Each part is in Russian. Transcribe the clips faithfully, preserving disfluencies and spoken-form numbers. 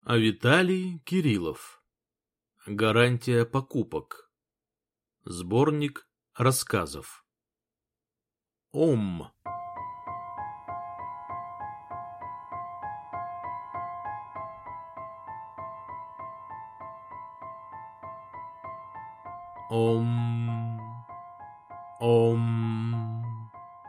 А Виталий Кириллов. Гарантия покупок. Сборник рассказов. Ом. Ом. Ом.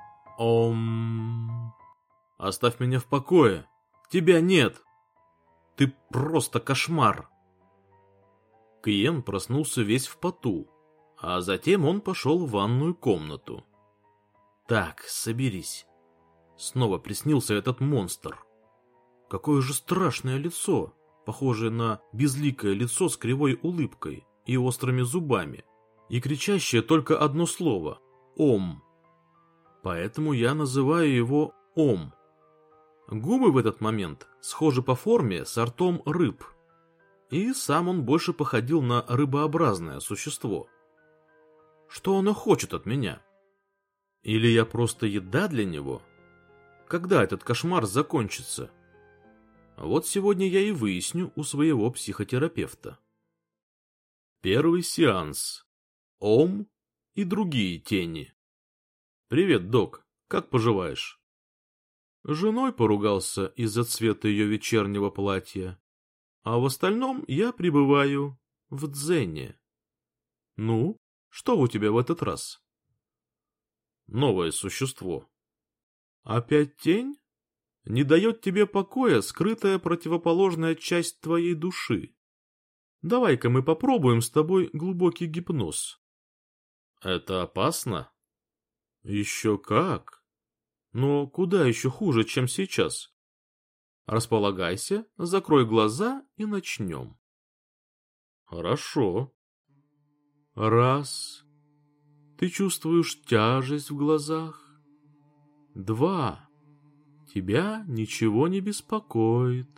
Ом. Оставь меня в покое. Тебя нет. Ты просто кошмар. Кьен проснулся весь в поту, а затем он пошел в ванную комнату. Так, соберись. Снова приснился этот монстр. Какое же страшное лицо, похожее на безликое лицо с кривой улыбкой и острыми зубами, и кричащее только одно слово — «Ом». Поэтому я называю его Ом. Губы в этот момент схожи по форме с ртом рыб, и сам он больше походил на рыбообразное существо. Что оно хочет от меня? Или я просто еда для него? Когда этот кошмар закончится? Вот сегодня я и выясню у своего психотерапевта. Первый сеанс. Ом и другие тени. Привет, док. Как поживаешь? С женой поругался из-за цвета ее вечернего платья, а в остальном я пребываю в дзене. Ну, что у тебя в этот раз? Новое существо. Опять тень? Не дает тебе покоя скрытая противоположная часть твоей души. Давай-ка мы попробуем с тобой глубокий гипноз. Это опасно? Еще как. Но куда еще хуже, чем сейчас? Располагайся, закрой глаза и начнем. Хорошо. Раз. Ты чувствуешь тяжесть в глазах. Два. Тебя ничего не беспокоит.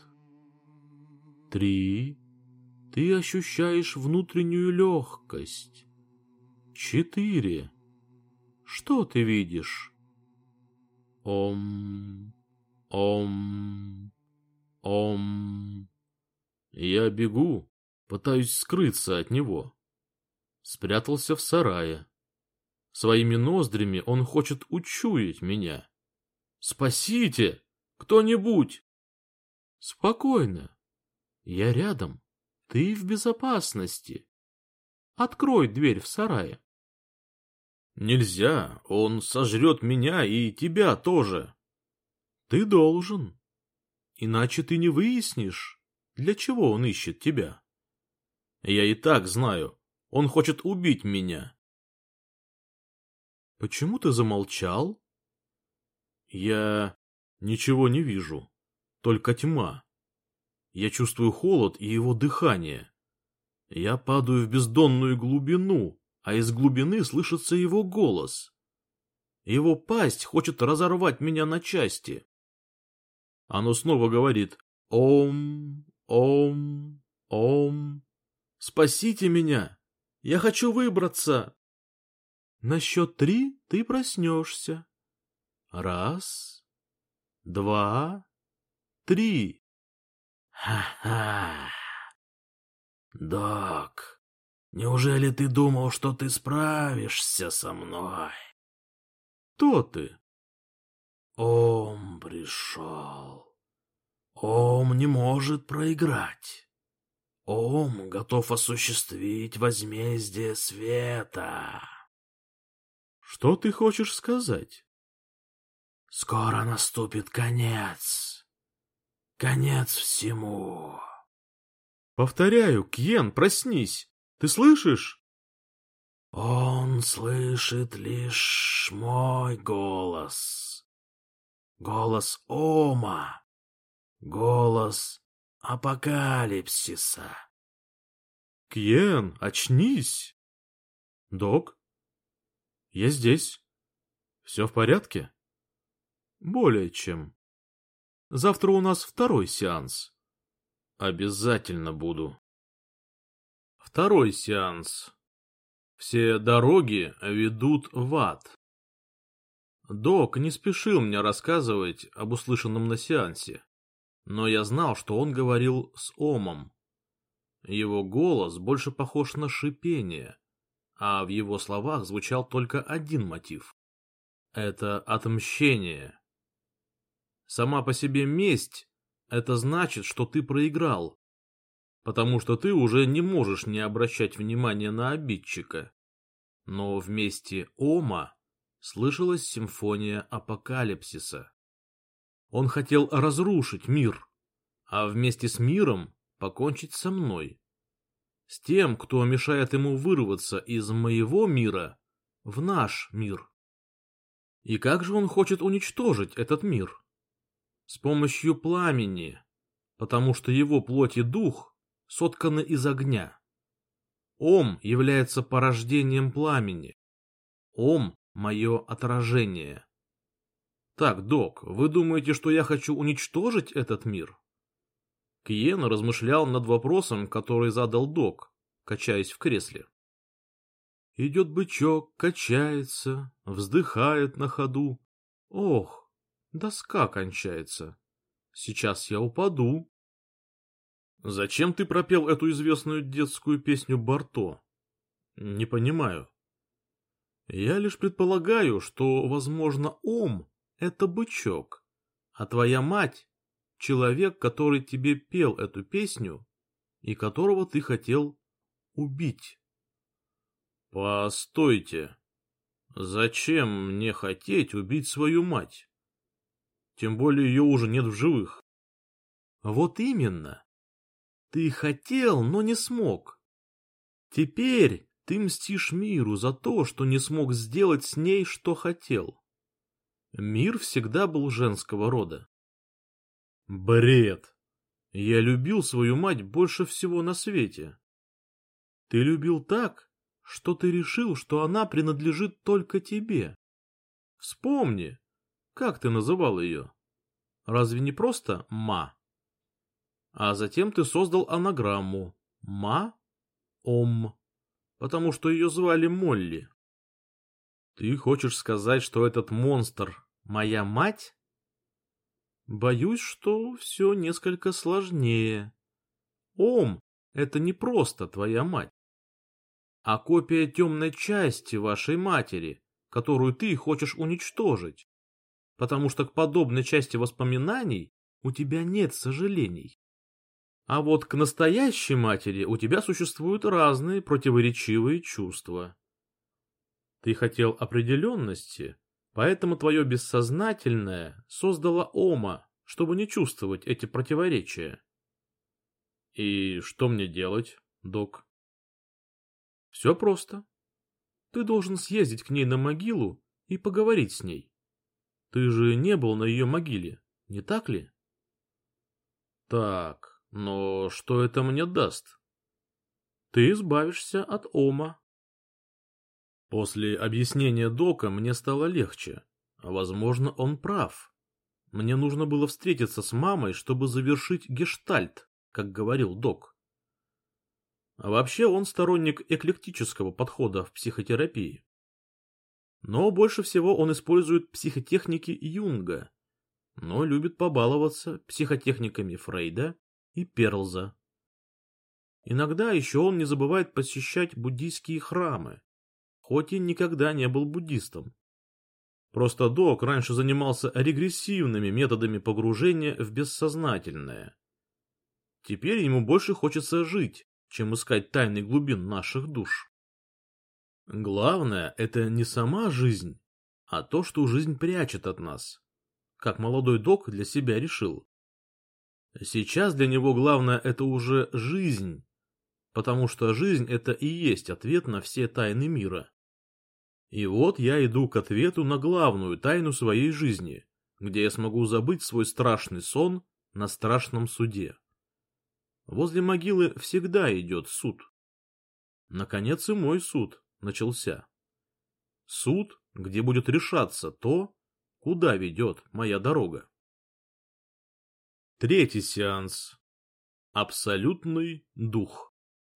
Три. Ты ощущаешь внутреннюю легкость. Четыре. Что ты видишь? Ом, ом, ом. Я бегу, пытаюсь скрыться от него. Спрятался в сарае. Своими ноздрями он хочет учуять меня. Спасите! Кто-нибудь! Спокойно. Я рядом. Ты в безопасности. Открой дверь в сарае. Нельзя, он сожрет меня и тебя тоже. Ты должен. Иначе ты не выяснишь, для чего он ищет тебя. Я и так знаю, он хочет убить меня. Почему ты замолчал? Я ничего не вижу, только тьма. Я чувствую холод и его дыхание. Я падаю в бездонную глубину, а из глубины слышится его голос. Его пасть хочет разорвать меня на части. Оно снова говорит «Ом, ом, ом». «Спасите меня! Я хочу выбраться!» На счет три ты проснешься. Раз, два, три. Ха-ха. Док, неужели ты думал, что ты справишься со мной? Кто ты? Ом пришел. Ом не может проиграть. Ом готов осуществить возмездие света. Что ты хочешь сказать? Скоро наступит конец. Конец всему. Повторяю, Кьен, проснись. Ты слышишь? Он слышит лишь мой голос. Голос Ома. Голос апокалипсиса. Кьен, очнись. Док? Я здесь. Все в порядке? Более чем. Завтра у нас второй сеанс. Обязательно буду. Второй сеанс. Все дороги ведут в ад. Док не спешил мне рассказывать об услышанном на сеансе. но я знал, что он говорил с Омом. Его голос больше похож на шипение, а в его словах звучал только один мотив. Это отмщение. Сама по себе месть — это значит, что ты проиграл, потому что ты уже не можешь не обращать внимания на обидчика. Но вместе Ома слышалась симфония апокалипсиса. Он хотел разрушить мир, а вместе с миром покончить со мной. С тем, кто мешает ему вырваться из моего мира в наш мир. И как же он хочет уничтожить этот мир? С помощью пламени, потому что его плоть и дух сотканы из огня. Ом является порождением пламени. Ом — мое отражение. Так, док, вы думаете, что я хочу уничтожить этот мир? Киен размышлял над вопросом, который задал док, качаясь в кресле. Идет бычок, качается, вздыхает на ходу. Ох, доска кончается. Сейчас я упаду. Зачем ты пропел эту известную детскую песню Барто? Не понимаю. Я лишь предполагаю, что, возможно, Ом — это бычок, а твоя мать — человек, который тебе пел эту песню и которого ты хотел убить. Постойте. Зачем мне хотеть убить свою мать? Тем более ее уже нет в живых. Вот именно. Ты хотел, но не смог. Теперь ты мстишь миру за то, что не смог сделать с ней, что хотел. Мир всегда был женского рода. Бред. Я любил свою мать больше всего на свете. Ты любил так, что ты решил, что она принадлежит только тебе. Вспомни, как ты называл ее. Разве не просто Ма? А затем ты создал анаграмму Ма-Ом, потому что ее звали Молли. Ты хочешь сказать, что этот монстр — моя мать? Боюсь, что все несколько сложнее. Ом — это не просто твоя мать, а копия темной части вашей матери, которую ты хочешь уничтожить, потому что к подобной части воспоминаний у тебя нет сожалений. А вот к настоящей матери у тебя существуют разные противоречивые чувства. Ты хотел определенности, поэтому твое бессознательное создало Ома, чтобы не чувствовать эти противоречия. И что мне делать, док? Все просто. Ты должен съездить к ней на могилу и поговорить с ней. Ты же не был на ее могиле, не так ли? Так. Но что это мне даст? Ты избавишься от Ома. После объяснения дока мне стало легче. Возможно, он прав. Мне нужно было встретиться с мамой, чтобы завершить гештальт, как говорил док. А вообще он сторонник эклектического подхода в психотерапии. Но больше всего он использует психотехники Юнга, но любит побаловаться психотехниками Фрейда и Перлза. Иногда еще он не забывает посещать буддийские храмы, хоть и никогда не был буддистом. Просто док раньше занимался регрессивными методами погружения в бессознательное. Теперь ему больше хочется жить, чем искать тайны глубин наших душ. Главное — это не сама жизнь, а то, что жизнь прячет от нас, как молодой док для себя решил. Сейчас для него главное — это уже жизнь, потому что жизнь — это и есть ответ на все тайны мира. И вот я иду к ответу на главную тайну своей жизни, где я смогу забыть свой страшный сон на страшном суде. Возле могилы всегда идет суд. Наконец и мой суд начался. Суд, где будет решаться то, куда ведет моя дорога. Третий сеанс. Абсолютный дух.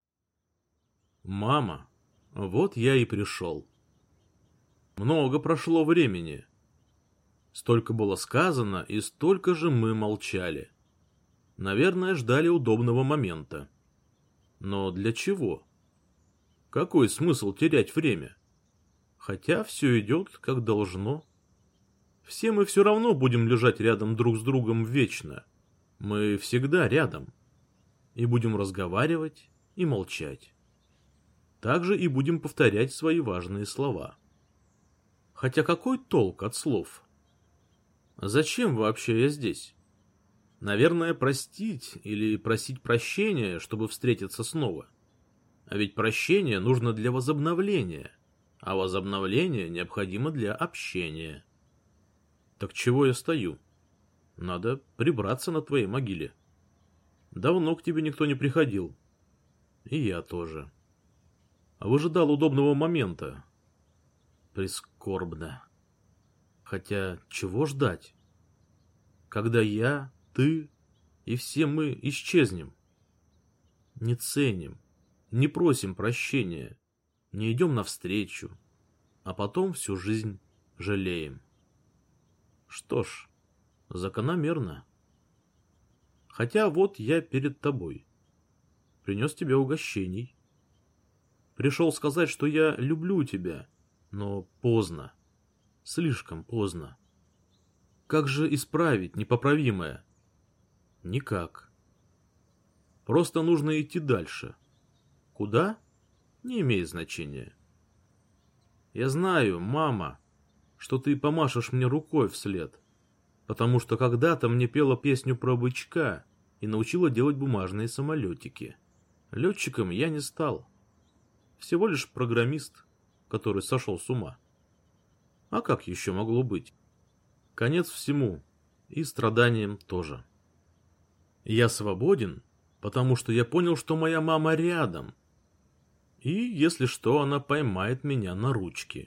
Мама, вот я и пришел. Много прошло времени. Столько было сказано, и столько же мы молчали. Наверное, ждали удобного момента. Но для чего? Какой смысл терять время? Хотя все идет, как должно. Все мы все равно будем лежать рядом друг с другом вечно. Мы всегда рядом. И будем разговаривать и молчать. Также и будем повторять свои важные слова. Хотя какой толк от слов? Зачем вообще я здесь? Наверное, простить или просить прощения, чтобы встретиться снова. А ведь прощение нужно для возобновления, а возобновление необходимо для общения. Так чего я стою? Надо прибраться на твоей могиле. Давно к тебе никто не приходил. И я тоже. Выжидал удобного момента. Прискорбно. Хотя чего ждать? Когда я, ты и все мы исчезнем. Не ценим, не просим прощения, не идем навстречу, а потом всю жизнь жалеем. Что ж, закономерно. Хотя вот я перед тобой. Принес тебе угощений. Пришел сказать, что я люблю тебя, но поздно. Слишком поздно. Как же исправить непоправимое? Никак. Просто нужно идти дальше. Куда? Не имеет значения. Я знаю, мама, что ты помашешь мне рукой вслед, потому что когда-то мне пела песню про бычка и научила делать бумажные самолетики. Летчиком я не стал. Всего лишь программист, который сошел с ума. А как еще могло быть? Конец всему, и страданиям тоже. Я свободен, потому что я понял, что моя мама рядом. И, если что, она поймает меня на ручки.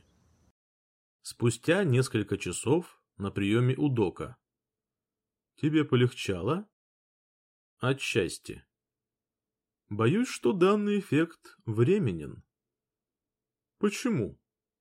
Спустя несколько часов на приеме у дока. Тебе полегчало? Отчасти. Боюсь, что данный эффект временен. Почему?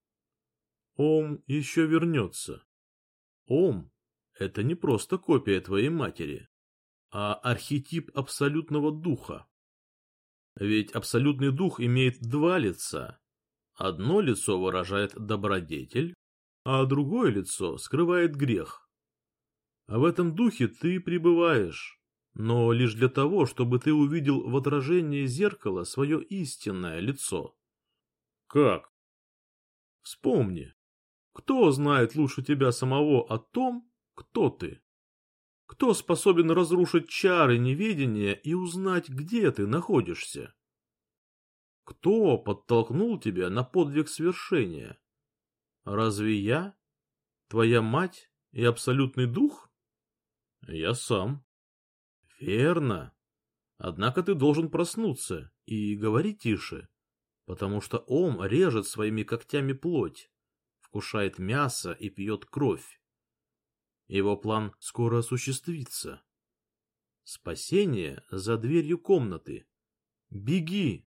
Ом еще вернется. Ом — это не просто копия твоей матери, а архетип абсолютного духа. Ведь абсолютный дух имеет два лица. Одно лицо выражает добродетель, а другое лицо скрывает грех. А в этом духе ты пребываешь, но лишь для того, чтобы ты увидел в отражении зеркала свое истинное лицо. Как? Вспомни, кто знает лучше тебя самого о том, кто ты? Кто способен разрушить чары неведения и узнать, где ты находишься? Кто подтолкнул тебя на подвиг свершения? Разве я? Твоя мать и абсолютный дух? Я сам. Верно. Однако ты должен проснуться и говори тише, потому что Ом режет своими когтями плоть, вкушает мясо и пьет кровь. Его план скоро осуществится. Спасение за дверью комнаты. Беги,